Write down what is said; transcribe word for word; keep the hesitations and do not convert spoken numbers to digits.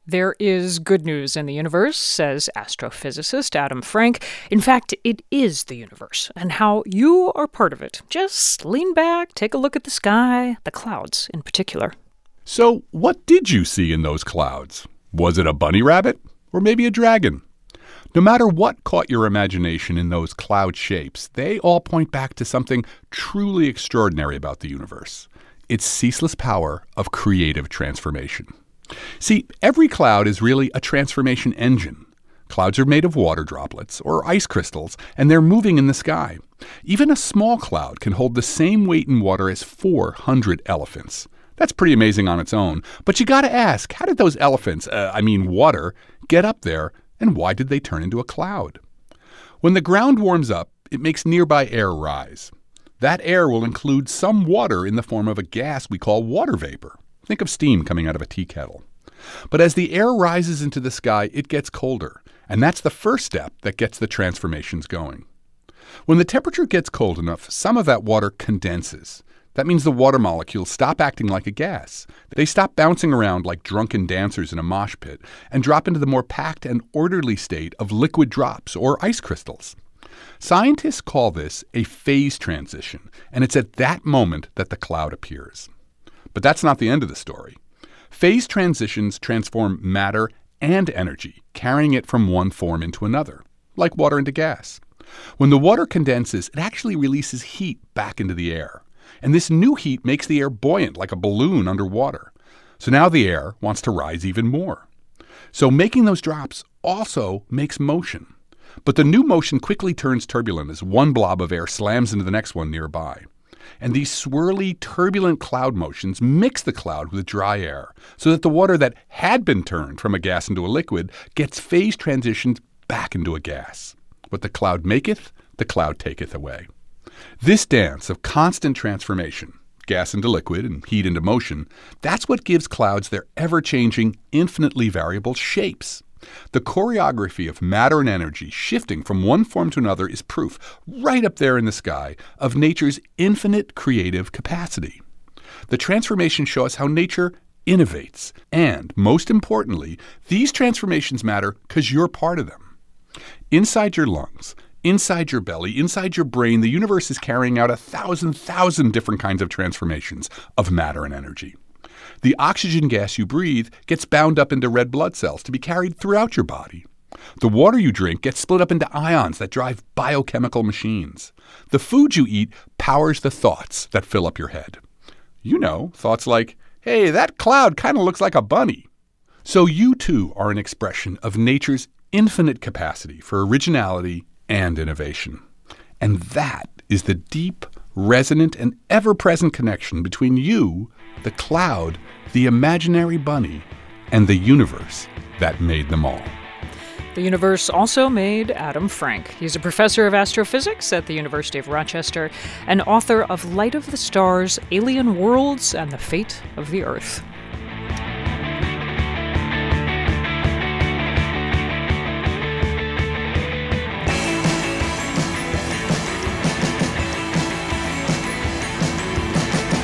There is good news in the universe, says astrophysicist Adam Frank. In fact, it is the universe, and how you are part of it. Just lean back, take a look at the sky, the clouds in particular. So, what did you see in those clouds? Was it a bunny rabbit? Or maybe a dragon? No matter what caught your imagination in those cloud shapes, they all point back to something truly extraordinary about the universe. Its ceaseless power of creative transformation. See, every cloud is really a transformation engine. Clouds are made of water droplets or ice crystals, and they're moving in the sky. Even a small cloud can hold the same weight in water as four hundred elephants. That's pretty amazing on its own. But you gotta ask, how did those elephants, uh, I mean water, get up there, and why did they turn into a cloud? When the ground warms up, it makes nearby air rise. That air will include some water in the form of a gas we call water vapor. Think of steam coming out of a tea kettle. But as the air rises into the sky, it gets colder, and that's the first step that gets the transformations going. When the temperature gets cold enough, some of that water condenses. That means the water molecules stop acting like a gas. They stop bouncing around like drunken dancers in a mosh pit and drop into the more packed and orderly state of liquid drops or ice crystals. Scientists call this a phase transition, and it's at that moment that the cloud appears. But that's not the end of the story. Phase transitions transform matter and energy, carrying it from one form into another, like water into gas. When the water condenses, it actually releases heat back into the air. And this new heat makes the air buoyant, like a balloon underwater. So now the air wants to rise even more. So making those drops also makes motion. But the new motion quickly turns turbulent as one blob of air slams into the next one nearby. And these swirly, turbulent cloud motions mix the cloud with dry air so that the water that had been turned from a gas into a liquid gets phase transitioned back into a gas. What the cloud maketh, the cloud taketh away. This dance of constant transformation, gas into liquid and heat into motion, that's what gives clouds their ever-changing, infinitely variable shapes. The choreography of matter and energy shifting from one form to another is proof, right up there in the sky, of nature's infinite creative capacity. The transformations show us how nature innovates, and, most importantly, these transformations matter because you're part of them. Inside your lungs, inside your belly, inside your brain, the universe is carrying out a thousand, thousand different kinds of transformations of matter and energy. The oxygen gas you breathe gets bound up into red blood cells to be carried throughout your body. The water you drink gets split up into ions that drive biochemical machines. The food you eat powers the thoughts that fill up your head. You know, thoughts like, hey, that cloud kind of looks like a bunny. So you too are an expression of nature's infinite capacity for originality and innovation. And that is the deep, resonant, and ever-present connection between you, the cloud, the imaginary bunny, and the universe that made them all. The universe also made Adam Frank. He's a professor of astrophysics at the University of Rochester and author of Light of the Stars, Alien Worlds, and the Fate of the Earth.